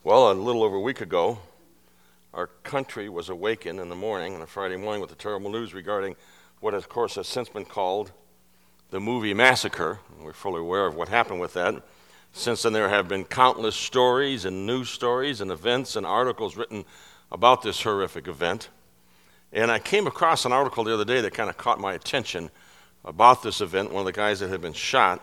Well, a little over a week ago, our country was awakened in the morning, on a Friday morning, with the terrible news regarding what, of course, has since been called the movie massacre. We're fully aware of what happened with that. Since then, there have been countless stories and news stories and events and articles written about this horrific event. And I came across an article the other day that kind of caught my attention about this event, one of the guys that had been shot.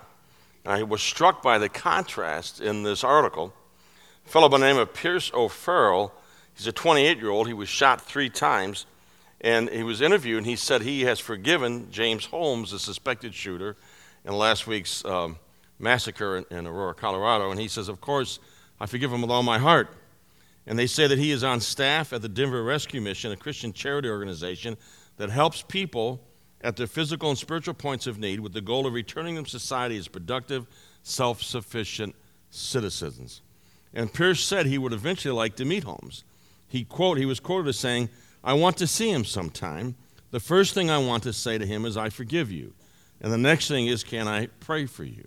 I was struck by the contrast in this article. A fellow by the name of Pierce O'Farrell, he's a 28-year-old. He was shot 3 times, and he was interviewed, and he said he has forgiven James Holmes, the suspected shooter, in last week's massacre in Aurora, Colorado. And he says, of course, I forgive him with all my heart. And they say that he is on staff at the Denver Rescue Mission, a Christian charity organization that helps people at their physical and spiritual points of need with the goal of returning them to society as productive, self-sufficient citizens. And Pierce said he would eventually like to meet Holmes. He was quoted as saying, "I want to see him sometime. The first thing I want to say to him is, I forgive you. And the next thing is, can I pray for you?"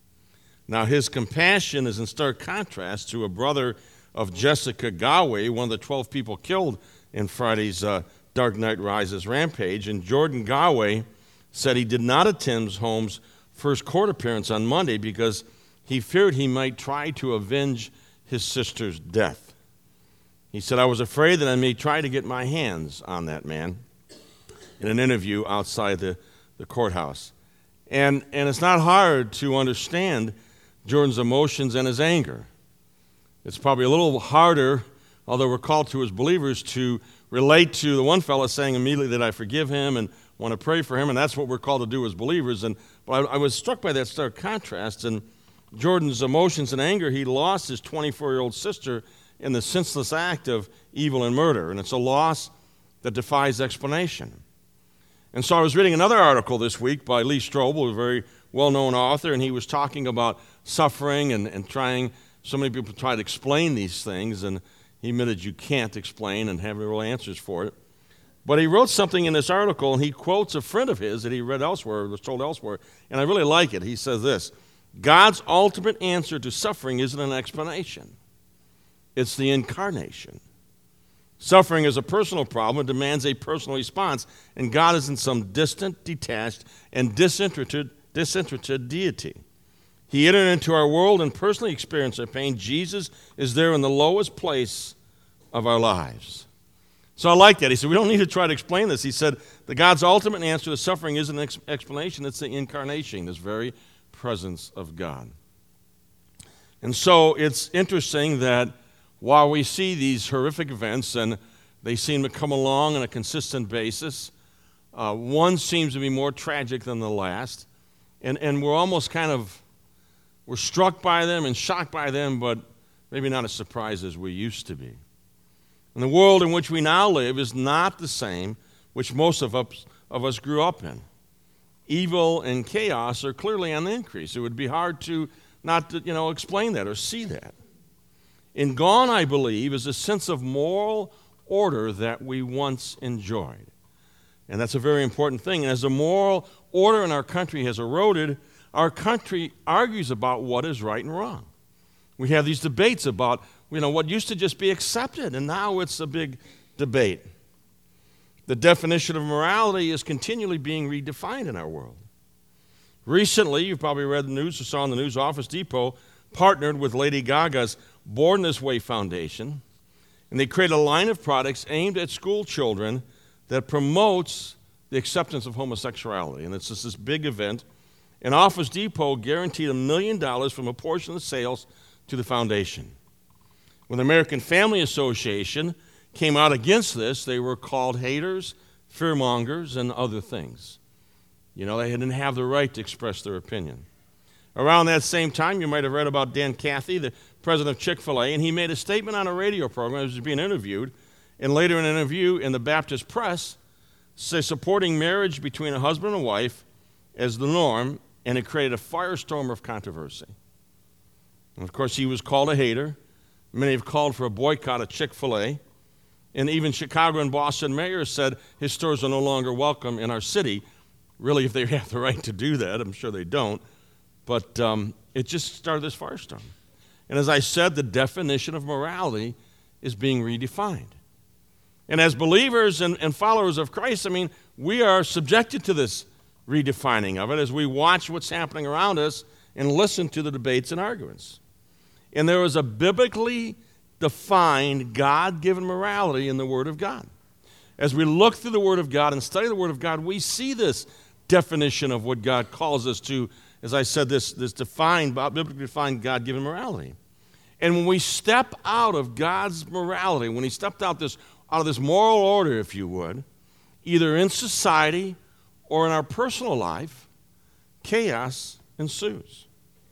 Now, his compassion is in stark contrast to a brother of Jessica Gawey, one of the 12 people killed in Friday's Dark Knight Rises rampage. And Jordan Gawey said he did not attend Holmes' first court appearance on Monday because he feared he might try to avenge his sister's death. He said, "I was afraid that I may try to get my hands on that man," in an interview outside the courthouse. And it's not hard to understand Jordan's emotions and his anger. It's probably a little harder, although we're called to as believers, to relate to the one fellow saying immediately that I forgive him and want to pray for him, and that's what we're called to do as believers. But I was struck by that stark contrast. And Jordan's emotions and anger, he lost his 24-year-old sister in the senseless act of evil and murder, and it's a loss that defies explanation. And so I was reading another article this week by Lee Strobel, a very well-known author, and he was talking about suffering and trying. So many people try to explain these things, and he admitted you can't explain and have real answers for it. But he wrote something in this article, and he quotes a friend of his that he read elsewhere, was told elsewhere, and I really like it. He says this: God's ultimate answer to suffering isn't an explanation. It's the incarnation. Suffering is a personal problem. It demands a personal response, and God isn't some distant, detached, and disinterested deity. He entered into our world and personally experienced our pain. Jesus is there in the lowest place of our lives. So I like that. He said, we don't need to try to explain this. He said, God's ultimate answer to suffering isn't an explanation. It's the incarnation, this very presence of God. And so it's interesting that while we see these horrific events, and they seem to come along on a consistent basis, one seems to be more tragic than the last, and we're almost we're struck by them and shocked by them, but maybe not as surprised as we used to be. And the world in which we now live is not the same which most of us grew up in. Evil and chaos are clearly on the increase. It would be hard to not explain that or see that. And gone, I believe, is a sense of moral order that we once enjoyed. And that's a very important thing. And as the moral order in our country has eroded, our country argues about what is right and wrong. We have these debates about, what used to just be accepted, and now it's a big debate. The definition of morality is continually being redefined in our world. Recently, you've probably read the news or saw in the news, Office Depot partnered with Lady Gaga's Born This Way Foundation, and they created a line of products aimed at school children that promotes the acceptance of homosexuality. And it's just this big event. And Office Depot guaranteed $1 million from a portion of the sales to the foundation. When the American Family Association came out against this, they were called haters, fearmongers, and other things. They didn't have the right to express their opinion. Around that same time, you might have read about Dan Cathy, the president of Chick-fil-A, and he made a statement on a radio program as he was being interviewed, and later in an interview in the Baptist Press, supporting marriage between a husband and wife as the norm, and it created a firestorm of controversy. And of course, he was called a hater. Many have called for a boycott of Chick-fil-A. And even Chicago and Boston mayors said his stores are no longer welcome in our city. Really, if they have the right to do that, I'm sure they don't. But it just started this firestorm. And as I said, the definition of morality is being redefined. And as believers and followers of Christ, we are subjected to this redefining of it as we watch what's happening around us and listen to the debates and arguments. And there is a biblically defined, God-given morality in the Word of God. As we look through the Word of God and study the Word of God, we see this definition of what God calls us to, as I said, this defined, biblically defined, God-given morality. And when we step out of God's morality, when He stepped out of this moral order, if you would, either in society or in our personal life, chaos ensues.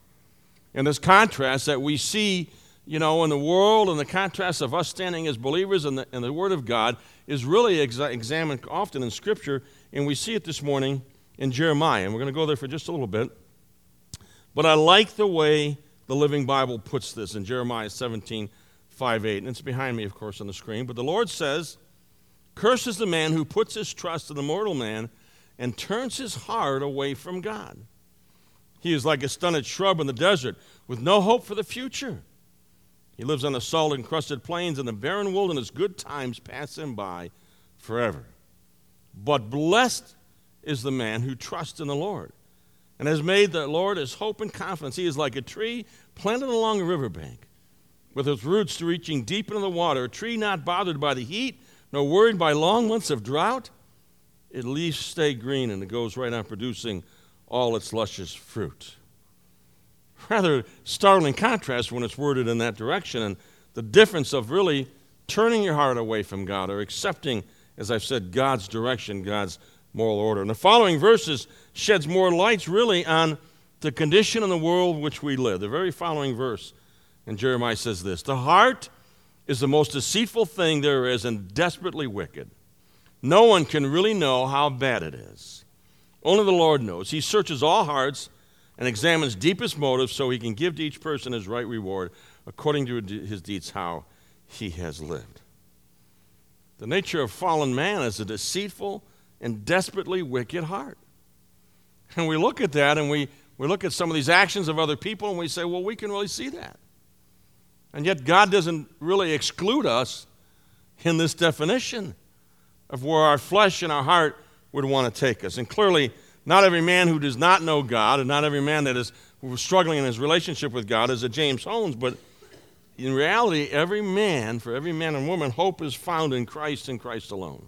And this contrast that we see, in the world, and the contrast of us standing as believers in the Word of God is really examined often in Scripture, and we see it this morning in Jeremiah. And we're going to go there for just a little bit. But I like the way the Living Bible puts this in Jeremiah 17:5-8. And it's behind me, of course, on the screen. But the Lord says, "Cursed is the man who puts his trust in the mortal man and turns his heart away from God. He is like a stunted shrub in the desert with no hope for the future. He lives on the salt-encrusted plains and the barren wilderness. Good times pass him by forever. But blessed is the man who trusts in the Lord and has made the Lord his hope and confidence. He is like a tree planted along a riverbank, with its roots reaching deep into the water, a tree not bothered by the heat, nor worried by long months of drought. Its leaves stay green, and it goes right on producing all its luscious fruit." Rather startling contrast when it's worded in that direction, and the difference of really turning your heart away from God or accepting, as I've said, God's direction, God's moral order. And the following verses sheds more lights really on the condition in the world in which we live. The very following verse in Jeremiah says this: "The heart is the most deceitful thing there is and desperately wicked. No one can really know how bad it is. Only the Lord knows. He searches all hearts and examines deepest motives so He can give to each person his right reward according to his deeds, how he has lived." The nature of fallen man is a deceitful and desperately wicked heart. And we look at that and we look at some of these actions of other people and we say, well, we can really see that. And yet God doesn't really exclude us in this definition of where our flesh and our heart would want to take us. And clearly, not every man who does not know God, and not every man that is struggling in his relationship with God is a James Holmes, but in reality, for every man and woman, hope is found in Christ and Christ alone.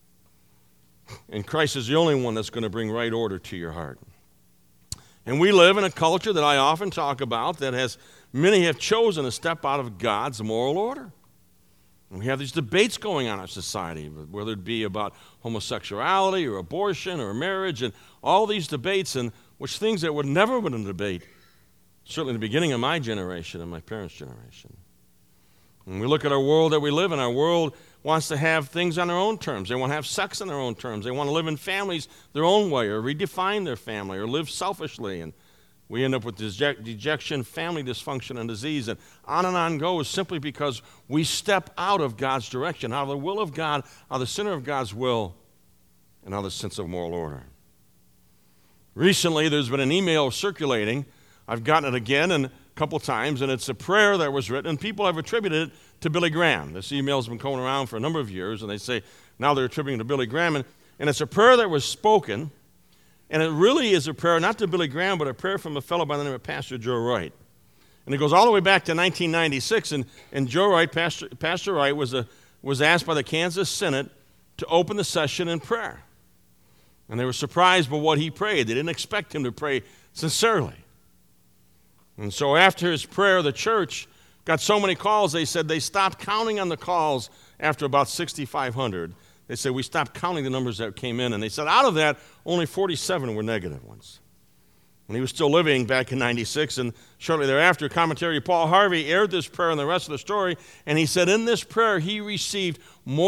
And Christ is the only one that's going to bring right order to your heart. And we live in a culture that I often talk about that many have chosen to step out of God's moral order. And we have these debates going on in our society, whether it be about homosexuality or abortion or marriage, and all these debates, and which things that would never have been a debate, certainly in the beginning of my generation and my parents' generation. When we look at our world that we live in, our world wants to have things on their own terms. They want to have sex on their own terms. They want to live in families their own way, or redefine their family, or live selfishly. And we end up with dejection, family dysfunction, and disease. And on goes, simply because we step out of God's direction, out of the will of God, out of the center of God's will, and out of the sense of moral order. Recently, there's been an email circulating. I've gotten it again and a couple times, and it's a prayer that was written, and people have attributed it to Billy Graham. This email's been going around for a number of years, and they say now they're attributing it to Billy Graham. And it's a prayer that was spoken, and it really is a prayer not to Billy Graham, but a prayer from a fellow by the name of Pastor Joe Wright. And it goes all the way back to 1996, and Joe Wright, Pastor Wright, was asked by the Kansas Senate to open the session in prayer. And they were surprised by what he prayed. They didn't expect him to pray sincerely. And so after his prayer, the church got so many calls, they said they stopped counting on the calls after about 6,500. They said, we stopped counting the numbers that came in. And they said out of that, only 47 were negative ones. When he was still living back in 96, and shortly thereafter, commentary Paul Harvey aired this prayer and the rest of the story, and he said in this prayer he received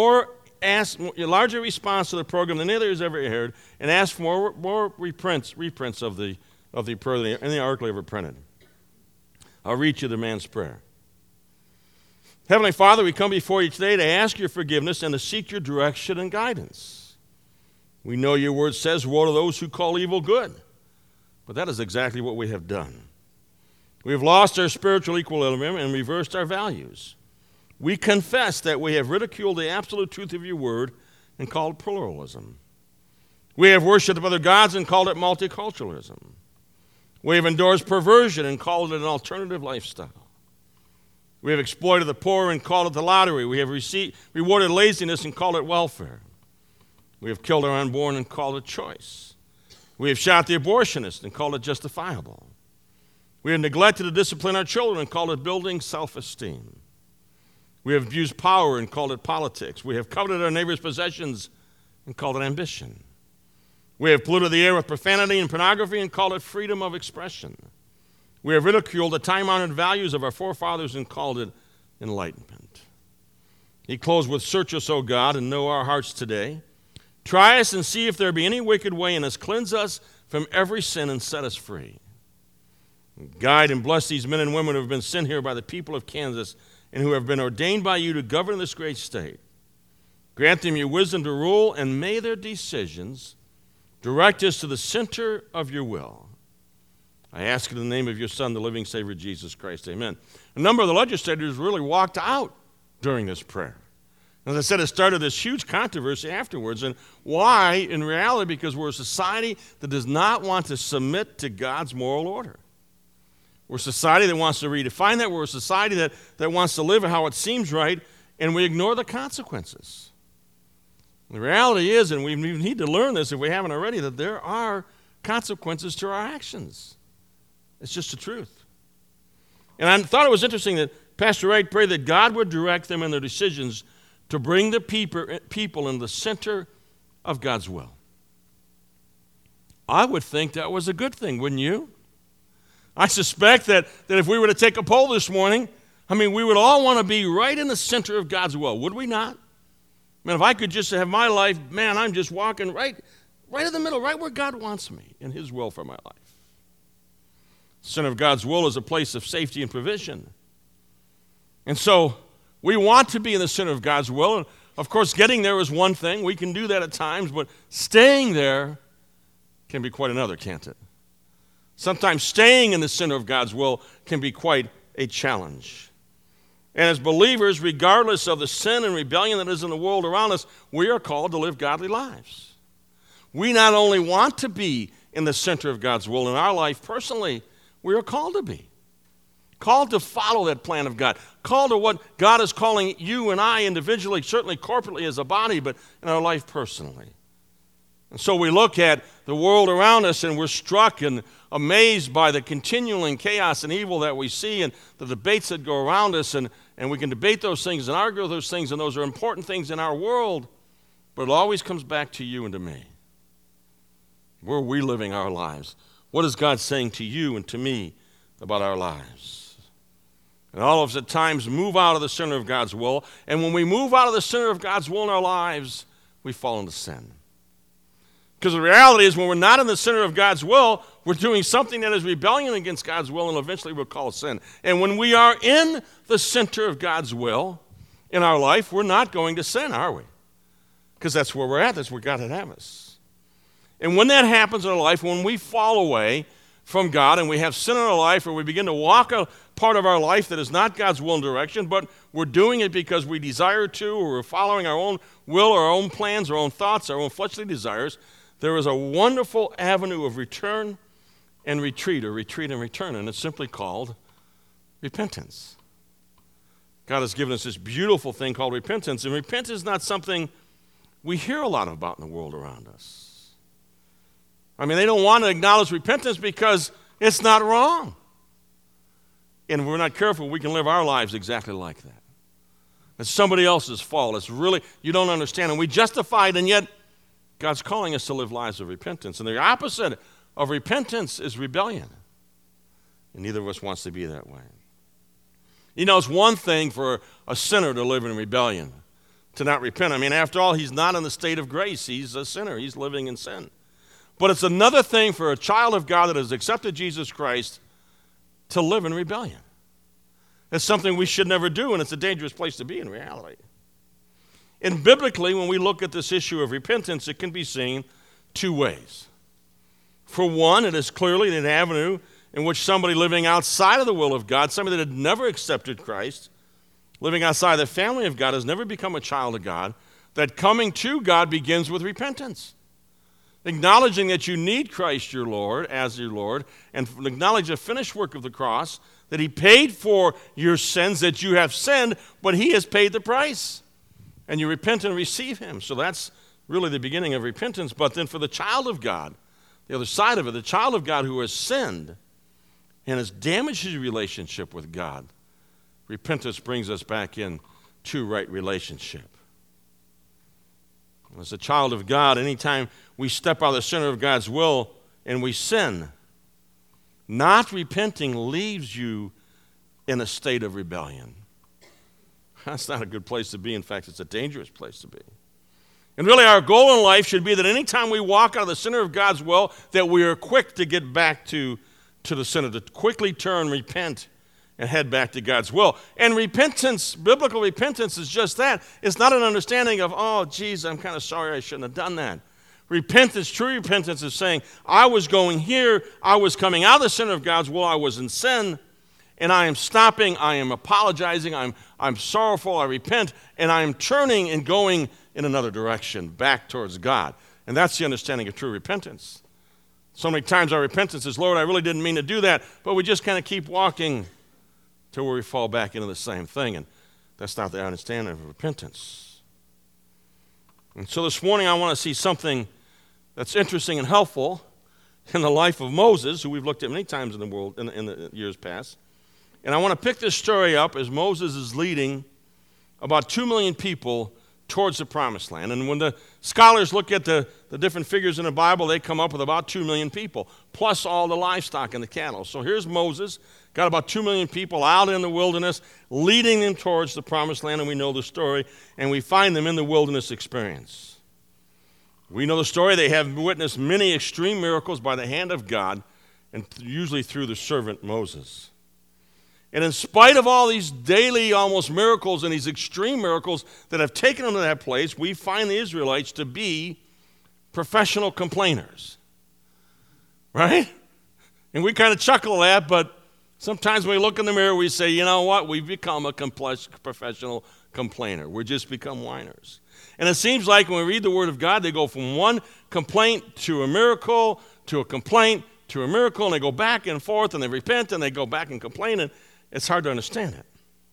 larger response to the program than any other has ever heard, and asked for more reprints of the prayer than any article ever printed. I'll read you the man's prayer. Heavenly Father, we come before you today to ask your forgiveness and to seek your direction and guidance. We know your word says, woe to those who call evil good. But that is exactly what we have done. We have lost our spiritual equilibrium and reversed our values. We confess that we have ridiculed the absolute truth of your word and called pluralism. We have worshipped other gods and called it multiculturalism. We have endorsed perversion and called it an alternative lifestyle. We have exploited the poor and called it the lottery. We have rewarded laziness and called it welfare. We have killed our unborn and called it choice. We have shot the abortionist and called it justifiable. We have neglected to discipline our children and called it building self-esteem. We have abused power and called it politics. We have coveted our neighbor's possessions and called it ambition. We have polluted the air with profanity and pornography and called it freedom of expression. We have ridiculed the time-honored values of our forefathers and called it enlightenment. He closed with, "Search us, O God, and know our hearts today. Try us and see if there be any wicked way in us. Cleanse us from every sin and set us free." Guide and bless these men and women who have been sent here by the people of Kansas and who have been ordained by you to govern this great state. Grant them your wisdom to rule, and may their decisions direct us to the center of your will. I ask in the name of your Son, the living Savior, Jesus Christ. Amen. A number of the legislators really walked out during this prayer. As I said, it started this huge controversy afterwards. And why? In reality, because we're a society that does not want to submit to God's moral order. We're a society that wants to redefine that. We're a society that wants to live how it seems right, and we ignore the consequences. The reality is, and we need to learn this if we haven't already, that there are consequences to our actions. It's just the truth. And I thought it was interesting that Pastor Wright prayed that God would direct them in their decisions to bring the people in the center of God's will. I would think that was a good thing, wouldn't you? I suspect that if we were to take a poll this morning, we would all want to be right in the center of God's will, would we not? If I could just have my life, I'm just walking right in the middle, right where God wants me in his will for my life. The center of God's will is a place of safety and provision. And so we want to be in the center of God's will. And of course, getting there is one thing. We can do that at times, but staying there can be quite another, can't it? Sometimes staying in the center of God's will can be quite a challenge. And as believers, regardless of the sin and rebellion that is in the world around us, we are called to live godly lives. We not only want to be in the center of God's will in our life personally, we are called to be. Called to follow that plan of God. Called to what God is calling you and I individually, certainly corporately as a body, but in our life personally. And so we look at the world around us and we're struck and amazed by the continuing chaos and evil that we see and the debates that go around us. And we can debate those things and argue those things, and those are important things in our world. But it always comes back to you and to me. Where are we living our lives? What is God saying to you and to me about our lives? And all of us at times move out of the center of God's will. And when we move out of the center of God's will in our lives, we fall into sin. Because the reality is when we're not in the center of God's will, we're doing something that is rebellion against God's will, and eventually we'll call it sin. And when we are in the center of God's will in our life, we're not going to sin, are we? Because that's where we're at. That's where God would have us. And when that happens in our life, when we fall away from God and we have sin in our life, or we begin to walk a part of our life that is not God's will and direction, but we're doing it because we desire to, or we're following our own will, or our own plans, our own thoughts, our own fleshly desires, there is a wonderful avenue of return and retreat, or retreat and return, and it's simply called repentance. God has given us this beautiful thing called repentance, and repentance is not something we hear a lot about in the world around us. They don't want to acknowledge repentance because it's not wrong. And if we're not careful, we can live our lives exactly like that. It's somebody else's fault. It's really, you don't understand, and we justify it, and yet God's calling us to live lives of repentance. And the opposite of repentance is rebellion. And neither of us wants to be that way. It's one thing for a sinner to live in rebellion, to not repent. After all, he's not in the state of grace. He's a sinner. He's living in sin. But it's another thing for a child of God that has accepted Jesus Christ to live in rebellion. It's something we should never do, and it's a dangerous place to be in reality. And biblically, when we look at this issue of repentance, it can be seen two ways. For one, it is clearly an avenue in which somebody living outside of the will of God, somebody that had never accepted Christ, living outside the family of God, has never become a child of God, that coming to God begins with repentance. Acknowledging that you need Christ your Lord as your Lord, and acknowledge the finished work of the cross, that he paid for your sins, that you have sinned, but he has paid the price. And you repent and receive him. So that's really the beginning of repentance. But then for the child of God, the other side of it, the child of God who has sinned and has damaged his relationship with God, repentance brings us back in to right relationship. As a child of God, anytime we step out of the center of God's will and we sin, not repenting leaves you in a state of rebellion. That's not a good place to be. In fact, it's a dangerous place to be. And really our goal in life should be that anytime we walk out of the center of God's will, that we are quick to get back to the center, to quickly turn, repent, and head back to God's will. And repentance, biblical repentance, is just that. It's not an understanding of, oh, geez, I'm kind of sorry I shouldn't have done that. Repentance, true repentance, is saying, I was going here, I was coming out of the center of God's will, I was in sin, and I am stopping, I am apologizing, I'm sorrowful, I repent, and I am turning and going in another direction, back towards God. And that's the understanding of true repentance. So many times our repentance is, Lord, I really didn't mean to do that, but we just kind of keep walking till where we fall back into the same thing, and that's not the understanding of repentance. And so this morning I want to see something that's interesting and helpful in the life of Moses, who we've looked at many times in the world in the years past. And I want to pick this story up as Moses is leading about 2 million people towards the promised land. And when the scholars look at the different figures in the Bible, they come up with about 2 million people, plus all the livestock and the cattle. So here's Moses, got about 2 million people out in the wilderness, leading them towards the promised land, and we know the story, and we find them in the wilderness experience. We know the story. They have witnessed many extreme miracles by the hand of God, and usually through the servant Moses. And in spite of all these daily almost miracles and these extreme miracles that have taken them to that place, we find the Israelites to be professional complainers. Right? And we kind of chuckle at that, but sometimes when we look in the mirror, we say, you know what? We've become a professional complainer. We've just become whiners. And it seems like when we read the Word of God, they go from one complaint to a miracle, to a complaint, to a miracle, and they go back and forth, and they repent, and they go back and complain, and it's hard to understand it.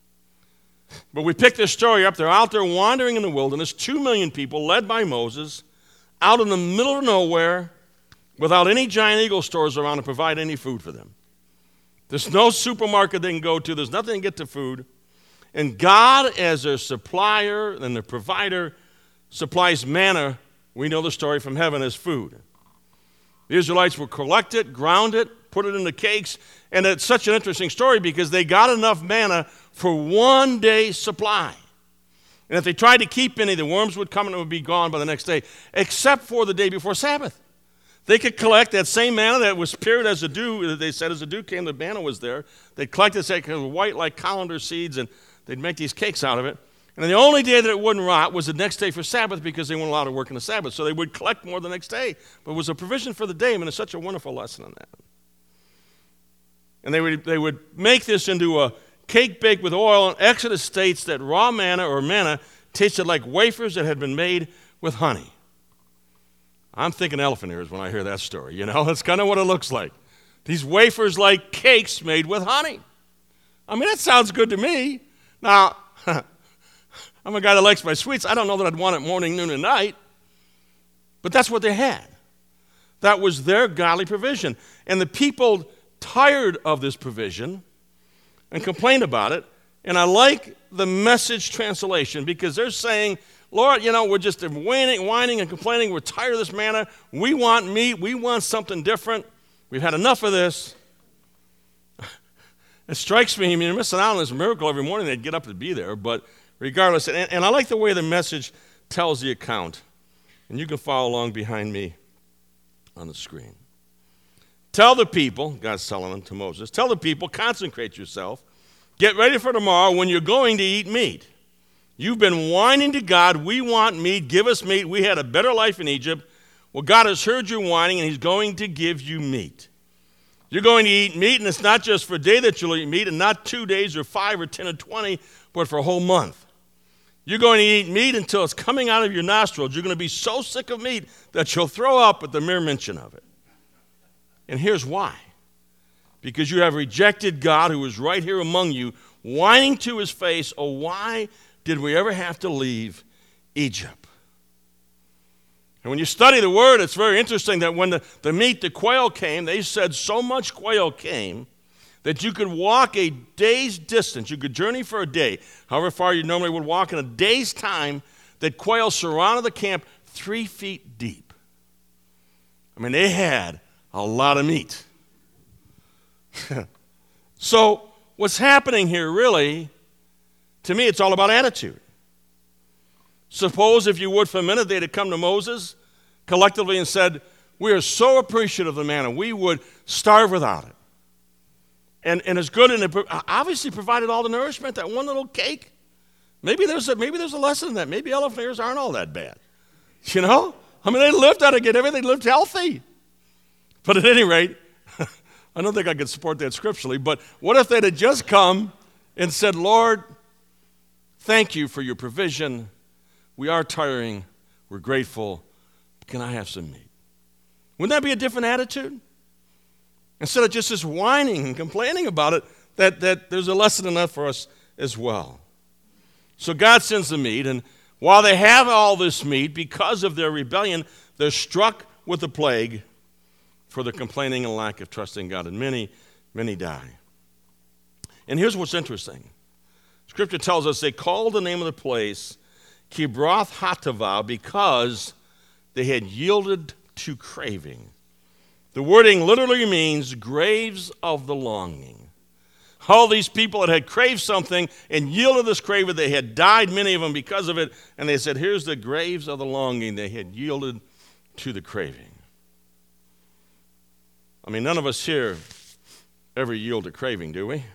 But we pick this story up. They're out there wandering in the wilderness, 2 million people led by Moses, out in the middle of nowhere, without any giant eagle stores around to provide any food for them. There's no supermarket they can go to. There's nothing to get to food. And God, as their supplier and their provider, supplies manna, we know the story, from heaven as food. The Israelites would collect it, ground it, put it into cakes, and it's such an interesting story because they got enough manna for 1 day's supply. And if they tried to keep any, the worms would come and it would be gone by the next day, except for the day before Sabbath. They could collect that same manna that was pure as the dew. They said as the dew came, the manna was there. They'd collect this white like colander seeds, and they'd make these cakes out of it. And then the only day that it wouldn't rot was the next day for Sabbath because they weren't allowed to work on the Sabbath. So they would collect more the next day. But it was a provision for the day, and it's such a wonderful lesson on that. And they would make this into a cake baked with oil, and Exodus states that raw manna or manna tasted like wafers that had been made with honey. I'm thinking elephant ears when I hear that story, you know? That's kind of what it looks like. These wafers like cakes made with honey. I mean, that sounds good to me. Now, I'm a guy that likes my sweets. I don't know that I'd want it morning, noon, and night. But that's what they had. That was their godly provision. And the people tired of this provision and complained about it. And I like the Message translation because they're saying, Lord, you know, we're just whining and complaining. We're tired of this manna. We want meat. We want something different. We've had enough of this. It strikes me, I mean, you're missing out on this miracle every morning. They'd get up to be there. But regardless, and I like the way the Message tells the account. And you can follow along behind me on the screen. Tell the people, God's telling them to Moses, tell the people, consecrate yourself. Get ready for tomorrow when you're going to eat meat. You've been whining to God, we want meat, give us meat. We had a better life in Egypt. Well, God has heard your whining, and he's going to give you meat. You're going to eat meat, and it's not just for a day that you'll eat meat, and not 2 days or 5 or 10 or 20, but for a whole month. You're going to eat meat until it's coming out of your nostrils. You're going to be so sick of meat that you'll throw up at the mere mention of it. And here's why. Because you have rejected God, who is right here among you, whining to his face, oh, why did we ever have to leave Egypt? And when you study the word, it's very interesting that when the quail came, they said so much quail came that you could walk a day's distance. You could journey for a day, however far you normally would walk in a day's time, that quail surrounded the camp 3 feet deep. I mean, they had a lot of meat. So what's happening here really, to me, it's all about attitude. Suppose, if you would, for a minute, they'd have come to Moses collectively and said, we are so appreciative of the manna, we would starve without it. And it's good, and it obviously provided all the nourishment, that one little cake. Maybe there's a lesson in that. Maybe elephant ears aren't all that bad. You know? I mean, they lived out to get everything, they lived healthy. But at any rate, I don't think I could support that scripturally, but what if they'd have just come and said, Lord, thank you for your provision. We are tiring. We're grateful. Can I have some meat? Wouldn't that be a different attitude? Instead of just this whining and complaining about it, that there's a lesson in that for us as well. So God sends the meat, and while they have all this meat, because of their rebellion, they're struck with a plague for their complaining and lack of trust in God, and many, many die. And here's what's interesting. Scripture tells us they called the name of the place Kibroth Hattaavah because they had yielded to craving. The wording literally means graves of the longing. All these people that had craved something and yielded this craving, they had died, many of them, because of it, and they said, here's the graves of the longing. They had yielded to the craving. I mean, none of us here ever yield to craving, do we?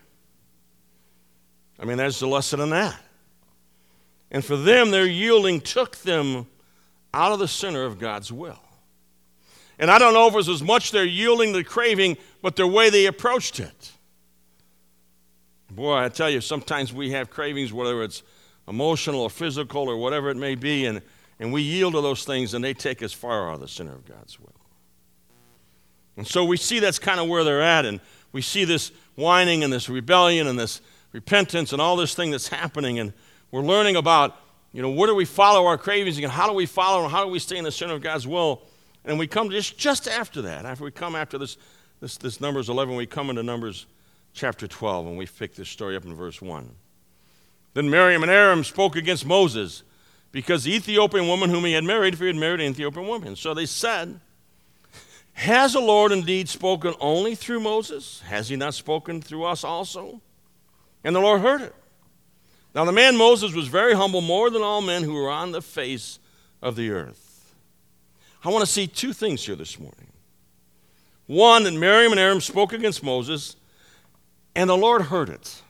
I mean, there's the lesson in that. And for them, their yielding took them out of the center of God's will. And I don't know if it was as much their yielding to the craving, but their way they approached it. Boy, I tell you, sometimes we have cravings, whether it's emotional or physical or whatever it may be, and we yield to those things, and they take us far out of the center of God's will. And so we see that's kind of where they're at, and we see this whining and this rebellion and this repentance and all this thing that's happening, and we're learning about, where do we follow our cravings, and how do we follow, and how do we stay in the center of God's will? And we come just after that, after this Numbers 11, we come into Numbers chapter 12, and we pick this story up in verse 1. Then Miriam and Aaron spoke against Moses because the Ethiopian woman whom he had married, for he had married an Ethiopian woman. So they said, has the Lord indeed spoken only through Moses? Has he not spoken through us also? And the Lord heard it. Now the man Moses was very humble, more than all men who were on the face of the earth. I want to see two things here this morning. One, that Miriam and Aaron spoke against Moses, and the Lord heard it.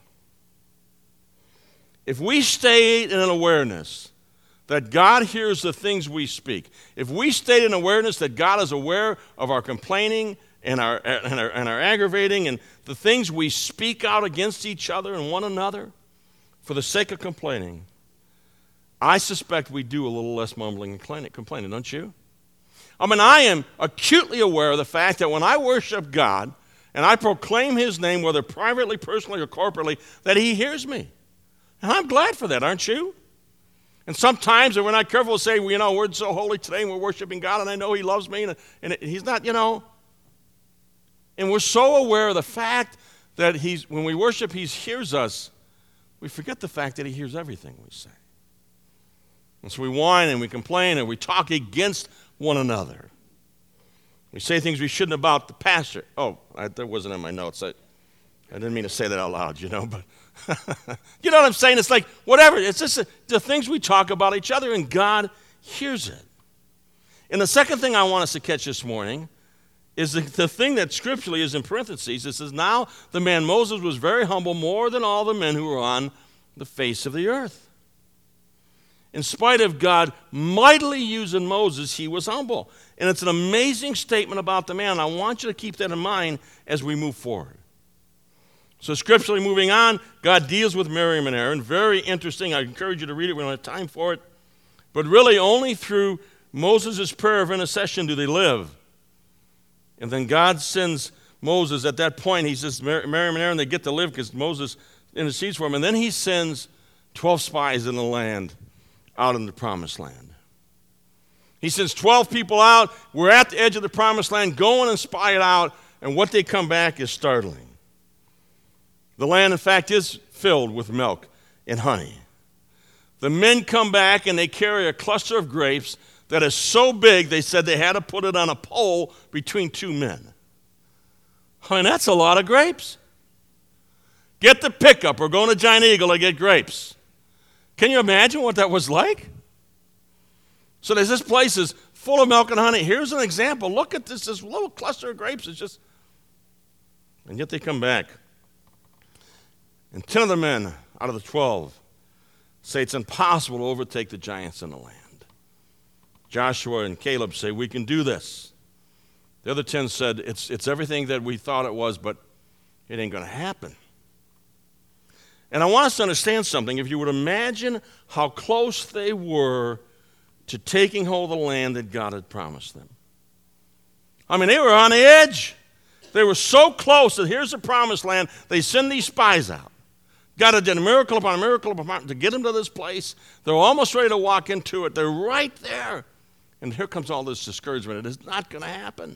If we stay in an awareness that God hears the things we speak, if we stay in awareness that God is aware of our complaining and our aggravating and the things we speak out against each other and one another for the sake of complaining, I suspect we do a little less mumbling and complaining, don't you? I mean, I am acutely aware of the fact that when I worship God and I proclaim his name, whether privately, personally, or corporately, that he hears me. And I'm glad for that, aren't you? And sometimes, if we're not careful, we'll say, we're so holy today and we're worshiping God and I know he loves me and he's not, And we're so aware of the fact that when we worship, he hears us, we forget the fact that he hears everything we say. And so we whine and we complain and we talk against one another. We say things we shouldn't about the pastor. That wasn't in my notes. I didn't mean to say that out loud, but you know what I'm saying? It's like, whatever. It's just the things we talk about each other, and God hears it. And the second thing I want us to catch this morning is the thing that scripturally is in parentheses. It says, now the man Moses was very humble, more than all the men who were on the face of the earth. In spite of God mightily using Moses, he was humble. And it's an amazing statement about the man. I want you to keep that in mind as we move forward. So scripturally moving on, God deals with Miriam and Aaron. Very interesting. I encourage you to read it. We don't have time for it. But really only through Moses' prayer of intercession do they live. And then God sends Moses at that point. He says, Miriam and Aaron, they get to live because Moses intercedes for them. And then he sends 12 spies in the land, out in the promised land. He sends 12 people out. We're at the edge of the promised land. Go and spy it out. And what they come back is startling. The land, in fact, is filled with milk and honey. The men come back and they carry a cluster of grapes that is so big they said they had to put it on a pole between two men. I mean, that's a lot of grapes. Get the pickup. We're going to Giant Eagle to get grapes. Can you imagine what that was like? So this place is full of milk and honey. Here's an example. Look at this little cluster of grapes. It's just, and yet they come back. And 10 of the men out of the 12 say it's impossible to overtake the giants in the land. Joshua and Caleb say, we can do this. The other 10 said, it's everything that we thought it was, but it ain't going to happen. And I want us to understand something. If you would imagine how close they were to taking hold of the land that God had promised them. I mean, they were on the edge. They were so close that here's the promised land. They send these spies out. God did a miracle upon a miracle to get them to this place. They're almost ready to walk into it. They're right there. And here comes all this discouragement. It is not going to happen.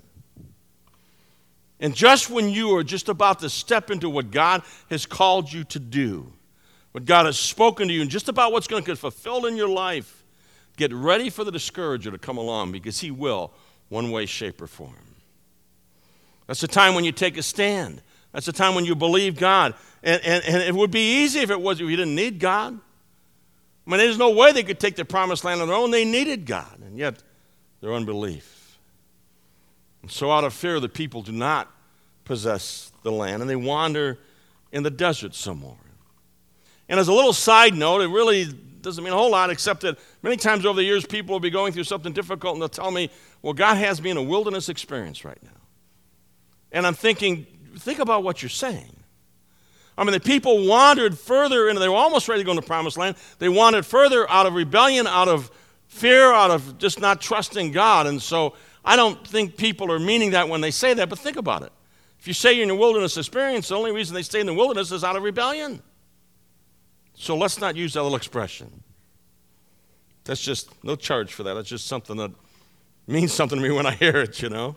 And just when you are just about to step into what God has called you to do, what God has spoken to you, and just about what's going to get fulfilled in your life, get ready for the discourager to come along, because he will, one way, shape, or form. That's the time when you take a stand. That's the time when you believe God. And it would be easy if you didn't need God. I mean, there's no way they could take the promised land on their own. They needed God, and yet their unbelief. And so out of fear, the people do not possess the land, and they wander in the desert somewhere. And as a little side note, it really doesn't mean a whole lot, except that many times over the years, people will be going through something difficult, and they'll tell me, well, God has me in a wilderness experience right now. And I'm thinking, think about what you're saying. I mean, the people wandered further, and they were almost ready to go in the promised land. They wandered further out of rebellion, out of fear, out of just not trusting God. And so I don't think people are meaning that when they say that, but think about it. If you say you're in a wilderness experience, the only reason they stay in the wilderness is out of rebellion. So let's not use that little expression. That's just no charge for that. It's just something that means something to me when I hear it, you know.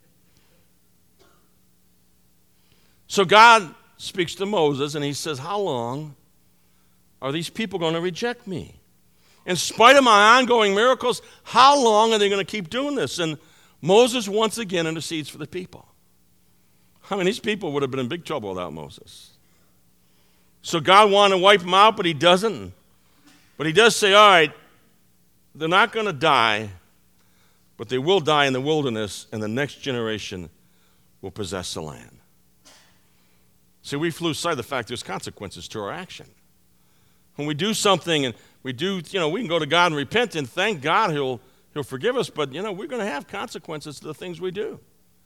So God speaks to Moses, and he says, how long are these people going to reject me? In spite of my ongoing miracles, how long are they going to keep doing this? And Moses once again intercedes for the people. I mean, these people would have been in big trouble without Moses. So God wanted to wipe them out, but he doesn't. But he does say, all right, they're not going to die, but they will die in the wilderness, and the next generation will possess the land. See, we lose sight of the fact there's consequences to our action. When we do something and we do, we can go to God and repent and thank God he'll forgive us, but, we're going to have consequences to the things we do.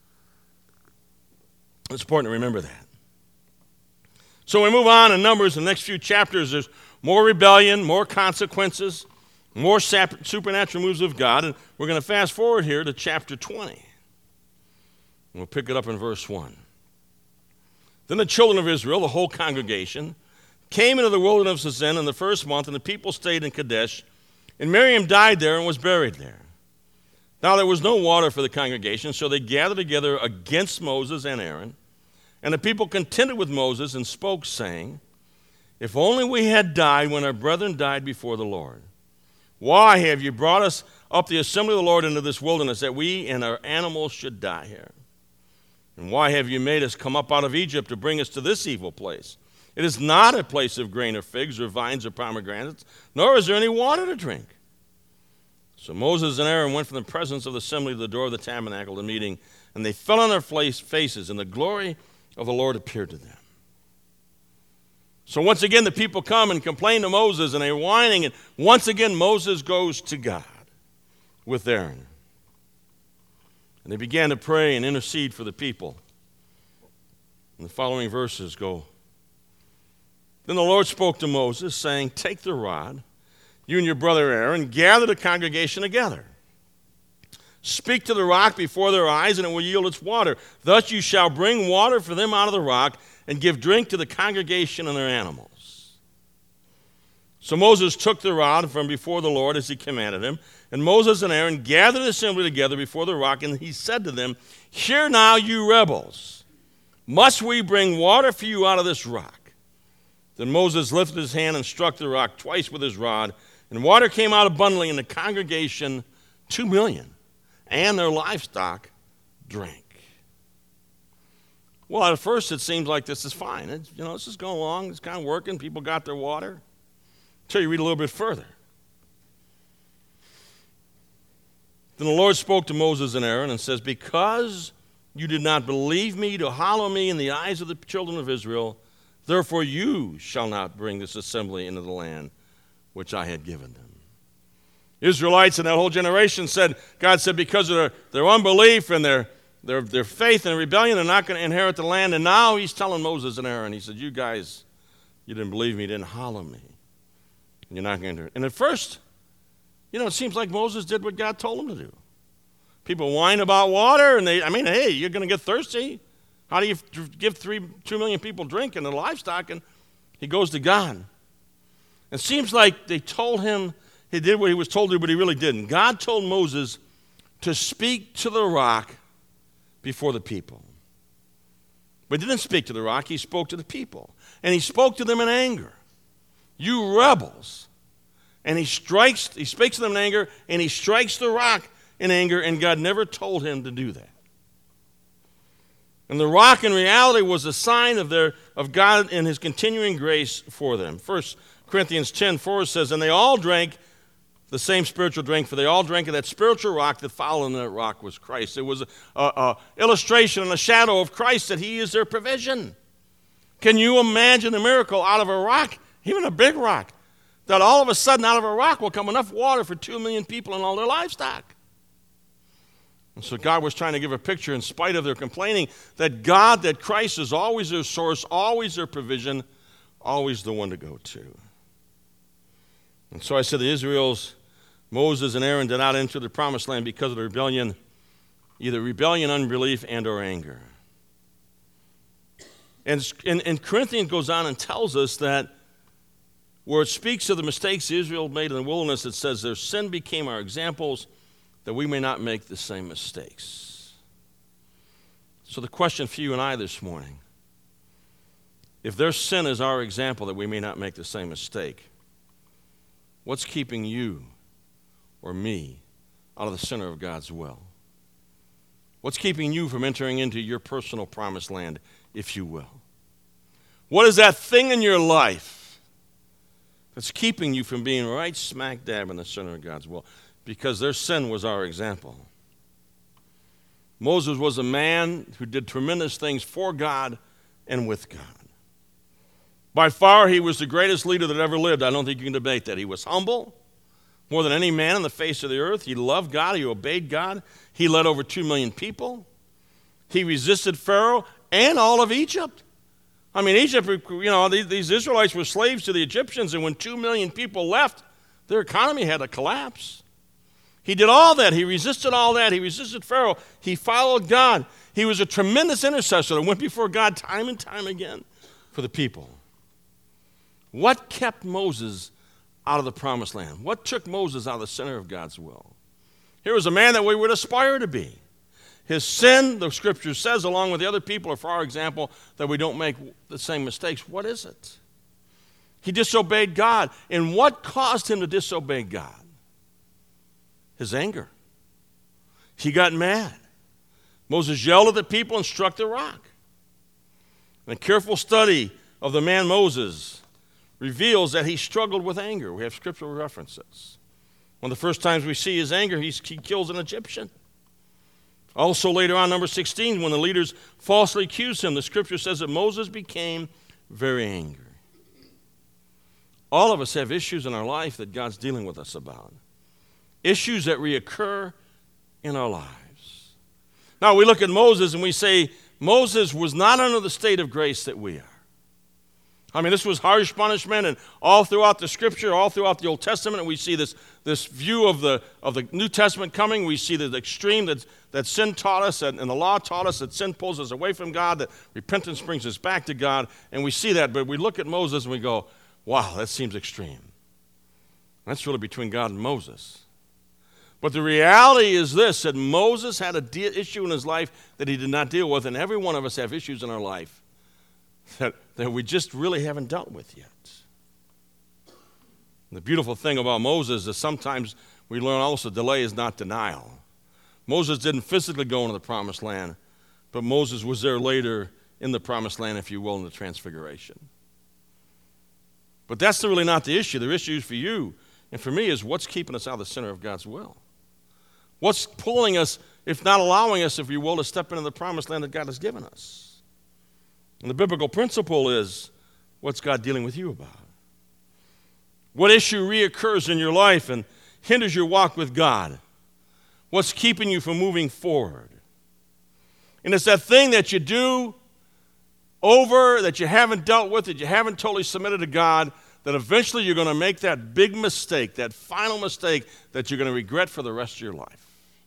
It's important to remember that. So we move on in Numbers, in the next few chapters, there's more rebellion, more consequences, more supernatural moves of God, and we're going to fast forward here to chapter 20. We'll pick it up in verse 1. Then the children of Israel, the whole congregation, came into the wilderness of Zin in the first month, and the people stayed in Kadesh. And Miriam died there and was buried there. Now there was no water for the congregation, so they gathered together against Moses and Aaron. And the people contended with Moses and spoke, saying, if only we had died when our brethren died before the Lord. Why have you brought us up the assembly of the Lord into this wilderness, that we and our animals should die here? And why have you made us come up out of Egypt to bring us to this evil place? It is not a place of grain or figs or vines or pomegranates, nor is there any water to drink. So Moses and Aaron went from the presence of the assembly to the door of the tabernacle, the meeting, and they fell on their faces, and the glory of the Lord appeared to them. So once again, the people come and complain to Moses, and they're whining, and once again, Moses goes to God with Aaron. And they began to pray and intercede for the people. And the following verses go, Then the Lord spoke to Moses, saying, Take the rod, you and your brother Aaron, gather the congregation together. Speak to the rock before their eyes, and it will yield its water. Thus you shall bring water for them out of the rock, and give drink to the congregation and their animals. So Moses took the rod from before the Lord as he commanded him, and Moses and Aaron gathered the assembly together before the rock, and he said to them, Hear now, you rebels, must we bring water for you out of this rock? Then Moses lifted his hand and struck the rock twice with his rod, and water came out abundantly, and the congregation, 2 million, and their livestock drank. Well, at first it seems like this is fine. This is going along. It's kind of working. People got their water. Until you read a little bit further. Then the Lord spoke to Moses and Aaron and says, Because you did not believe me to hallow me in the eyes of the children of Israel, therefore you shall not bring this assembly into the land which I had given them. Israelites and that whole generation said, God said, because of their unbelief and their faith and rebellion, they're not going to inherit the land. And now he's telling Moses and Aaron, he said, you guys, you didn't believe me, you didn't hallow me. You're not going to. And at first, it seems like Moses did what God told him to do. People whine about water, and hey, you're going to get thirsty. How do you give 2 million people drink and the livestock? And he goes to God. It seems like they told him he did what he was told to do, but he really didn't. God told Moses to speak to the rock before the people. But he didn't speak to the rock, he spoke to the people. And he spoke to them in anger. You rebels. And he speaks to them in anger, and he strikes the rock in anger, and God never told him to do that. And the rock in reality was a sign of God and his continuing grace for them. 1 Corinthians 10:4 says, And they all drank the same spiritual drink, for they all drank of that spiritual rock that followed, and that rock was Christ. It was an illustration and a shadow of Christ, that he is their provision. Can you imagine a miracle out of a rock, even a big rock, that all of a sudden out of a rock will come enough water for 2 million people and all their livestock? And so God was trying to give a picture, in spite of their complaining, that Christ is always their source, always their provision, always the one to go to. And so I said Moses and Aaron did not enter the promised land because of the rebellion, either rebellion, unbelief, and or anger. And Corinthians goes on and tells us that where it speaks of the mistakes Israel made in the wilderness, it says their sin became our examples, that we may not make the same mistakes. So the question for you and I this morning, if their sin is our example that we may not make the same mistake, what's keeping you or me out of the center of God's will? What's keeping you from entering into your personal promised land, if you will? What is that thing in your life that's keeping you from being right smack dab in the center of God's will? Because their sin was our example. Moses was a man who did tremendous things for God and with God. By far, he was the greatest leader that ever lived. I don't think you can debate that. He was humble, more than any man on the face of the earth. He loved God. He obeyed God. He led over 2 million people. He resisted Pharaoh and all of Egypt. Egypt, these Israelites were slaves to the Egyptians, and when 2 million people left, their economy had to collapse. He did all that. He resisted all that. He resisted Pharaoh. He followed God. He was a tremendous intercessor that went before God time and time again for the people. What kept Moses out of the promised land? What took Moses out of the center of God's will? Here was a man that we would aspire to be. His sin, the scripture says, along with the other people, are for our example, that we don't make the same mistakes. What is it? He disobeyed God. And what caused him to disobey God? His anger. He got mad. Moses yelled at the people and struck the rock. And a careful study of the man Moses reveals that he struggled with anger. We have scriptural references. One of the first times we see his anger, he kills an Egyptian. Also later on, number 16, when the leaders falsely accused him, the scripture says that Moses became very angry. All of us have issues in our life that God's dealing with us about. Issues that reoccur in our lives. Now, we look at Moses and we say, Moses was not under the state of grace that we are. I mean, this was harsh punishment, and all throughout the Scripture, all throughout the Old Testament, we see this view of the New Testament coming. We see the extreme that sin taught us, and the law taught us that sin pulls us away from God, that repentance brings us back to God, and we see that. But we look at Moses and we go, wow, that seems extreme. That's really between God and Moses. But the reality is this, that Moses had an issue in his life that he did not deal with, and every one of us have issues in our life that we just really haven't dealt with yet. And the beautiful thing about Moses is sometimes we learn also delay is not denial. Moses didn't physically go into the promised land, but Moses was there later in the promised land, if you will, in the transfiguration. But that's really not the issue. The issue for you and for me is what's keeping us out of the center of God's will. What's pulling us, if not allowing us, if you will, to step into the promised land that God has given us. And the biblical principle is, what's God dealing with you about? What issue reoccurs in your life and hinders your walk with God? What's keeping you from moving forward? And it's that thing that you do over, that you haven't dealt with, that you haven't totally submitted to God, that eventually you're going to make that big mistake, that final mistake that you're going to regret for the rest of your life.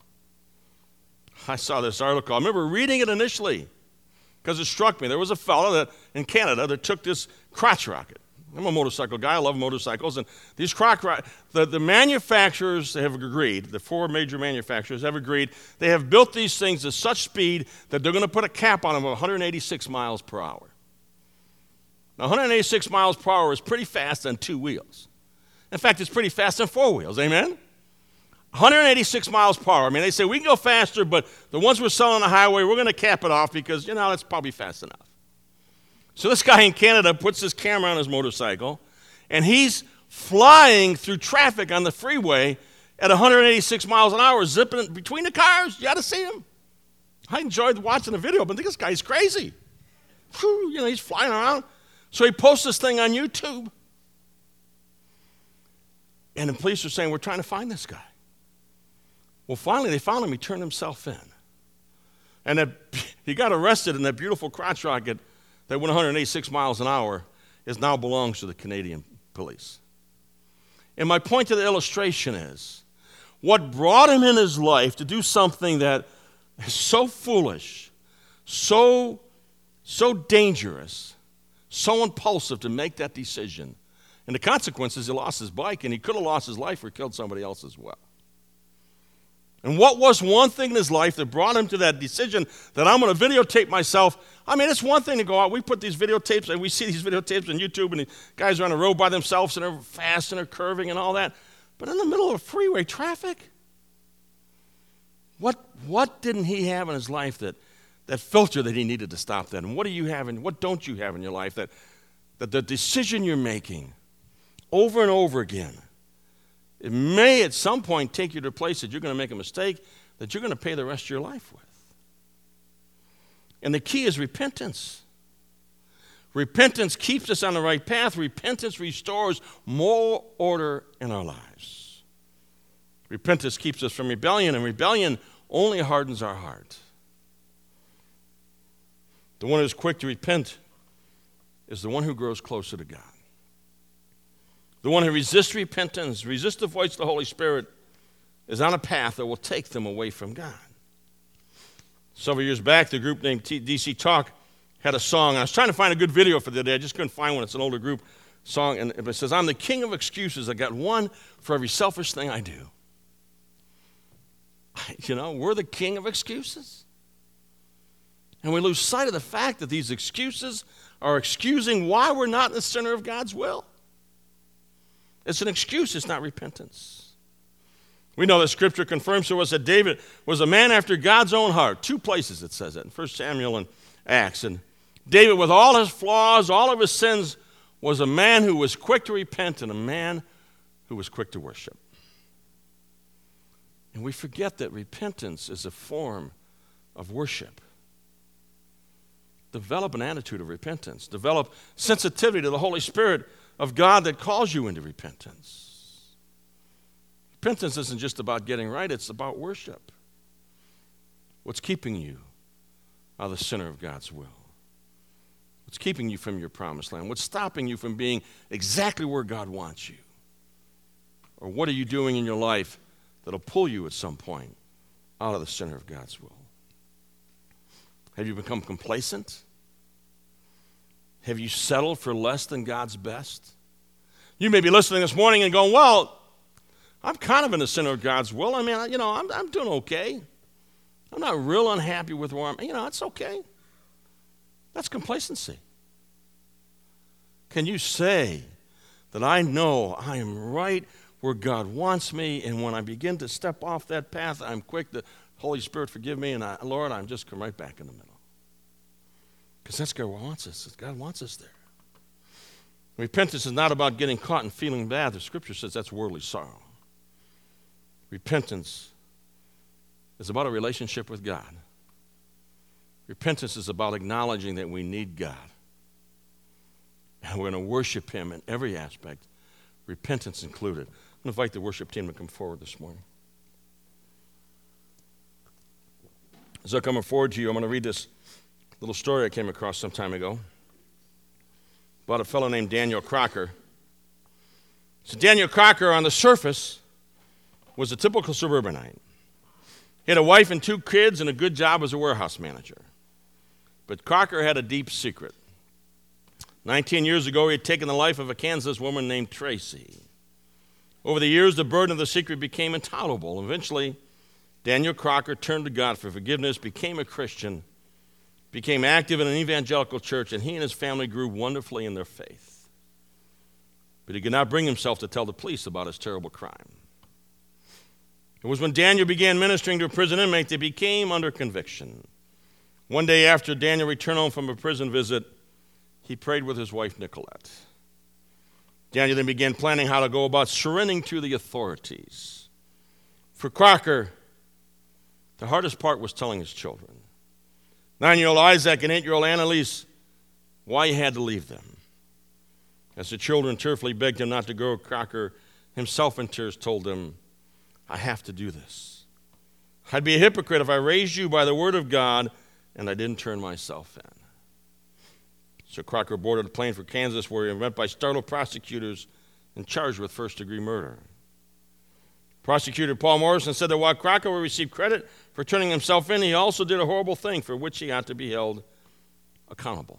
I saw this article. I remember reading it initially because it struck me. There was a fellow in Canada that took this crotch rocket. I'm a motorcycle guy. I love motorcycles. And these the manufacturers have agreed, the four major manufacturers have agreed, they have built these things at such speed that they're going to put a cap on them of 186 miles per hour. Now, 186 miles per hour is pretty fast on two wheels. In fact, it's pretty fast on four wheels. Amen? 186 miles per hour. I mean, they say we can go faster, but the ones we're selling on the highway, we're going to cap it off because, that's probably fast enough. So this guy in Canada puts his camera on his motorcycle, and he's flying through traffic on the freeway at 186 miles an hour, zipping between the cars. You got to see him. I enjoyed watching the video, but I think this guy's crazy. Whew, he's flying around. So he posts this thing on YouTube. And the police are saying, we're trying to find this guy. Well, finally, they found him. He turned himself in. And he got arrested in that beautiful crotch rocket that went 186 miles an hour now belongs to the Canadian police. And my point to the illustration is, what brought him in his life to do something that is so foolish, so dangerous, so impulsive to make that decision. And the consequences, he lost his bike, and he could have lost his life or killed somebody else as well. And what was one thing in his life that brought him to that decision that I'm going to videotape myself? I mean, it's one thing to go out. We put these videotapes, and we see these videotapes on YouTube, and the guys are on the road by themselves, and they're fast, and they're curving and all that. But in the middle of freeway traffic, what didn't he have in his life that filter that he needed to stop that? And what do you have, and what don't you have in your life that the decision you're making over and over again, it may at some point take you to a place that you're going to make a mistake that you're going to pay the rest of your life with. And the key is repentance. Repentance keeps us on the right path. Repentance restores moral order in our lives. Repentance keeps us from rebellion, and rebellion only hardens our heart. The one who's quick to repent is the one who grows closer to God. The one who resists repentance, resists the voice of the Holy Spirit, is on a path that will take them away from God. Several years back, the group named DC Talk had a song. I was trying to find a good video for the day. I just couldn't find one. It's an older group song, and it says, I'm the king of excuses. I got one for every selfish thing I do. We're the king of excuses. And we lose sight of the fact that these excuses are excusing why we're not in the center of God's will. It's an excuse, it's not repentance. We know that Scripture confirms to us that David was a man after God's own heart. Two places it says that, in 1 Samuel and Acts. And David, with all his flaws, all of his sins, was a man who was quick to repent and a man who was quick to worship. And we forget that repentance is a form of worship. Develop an attitude of repentance. Develop sensitivity to the Holy Spirit of God that calls you into repentance. Repentance isn't just about getting right, it's about worship. What's keeping you out of the center of God's will? What's keeping you from your promised land? What's stopping you from being exactly where God wants you? Or what are you doing in your life that'll pull you at some point out of the center of God's will? Have you become complacent? Have you settled for less than God's best? You may be listening this morning and going, well, I'm kind of in the center of God's will. I mean, I'm doing okay. I'm not real unhappy with where I'm, it's okay. That's complacency. Can you say that I know I am right where God wants me, and when I begin to step off that path, I'm quick to, Holy Spirit, forgive me, and Lord, I'm just come right back in the middle. Because that's God wants us. God wants us there. Repentance is not about getting caught and feeling bad. The Scripture says that's worldly sorrow. Repentance is about a relationship with God. Repentance is about acknowledging that we need God. And we're going to worship Him in every aspect, repentance included. I'm going to invite the worship team to come forward this morning. As I'm coming forward to you, I'm going to read this little story I came across some time ago about a fellow named Daniel Crocker. So Daniel Crocker, on the surface, was a typical suburbanite. He had a wife and 2 kids and a good job as a warehouse manager. But Crocker had a deep secret. 19 years ago, he had taken the life of a Kansas woman named Tracy. Over the years, the burden of the secret became intolerable. Eventually, Daniel Crocker turned to God for forgiveness, became a Christian, became active in an evangelical church, and he and his family grew wonderfully in their faith. But he could not bring himself to tell the police about his terrible crime. It was when Daniel began ministering to a prison inmate that he came under conviction. One day after Daniel returned home from a prison visit, he prayed with his wife, Nicolette. Daniel then began planning how to go about surrendering to the authorities. For Crocker, the hardest part was telling his children, 9-year-old Isaac and 8-year-old Annalise, why he had to leave them. As the children tearfully begged him not to go, Crocker himself in tears told them, I have to do this. I'd be a hypocrite if I raised you by the word of God and I didn't turn myself in. So Crocker boarded a plane for Kansas, where he was met by startled prosecutors and charged with first-degree murder. Prosecutor Paul Morrison said that while Crocker will receive credit for turning himself in, he also did a horrible thing for which he had to be held accountable.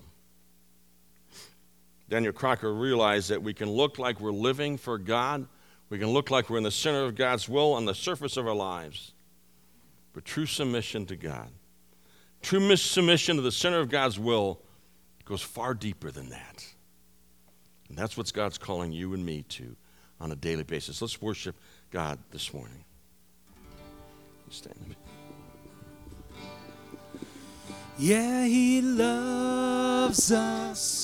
Daniel Crocker realized that we can look like we're living for God, we can look like we're in the center of God's will on the surface of our lives, but true submission to God, true submission to the center of God's will goes far deeper than that. And that's what God's calling you and me to on a daily basis. Let's worship God this morning. Stand. Yeah, He loves us